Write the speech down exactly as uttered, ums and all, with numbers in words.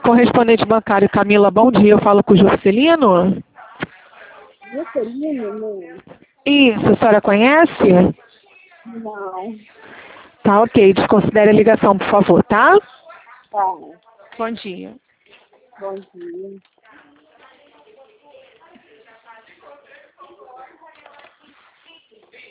Correspondente bancário Camila, bom dia. Eu falo com o Juscelino? Juscelino, não. Isso, a senhora conhece? Não. Tá, ok. Desconsidere a ligação, por favor, tá? Tá. Bom dia. Bom dia.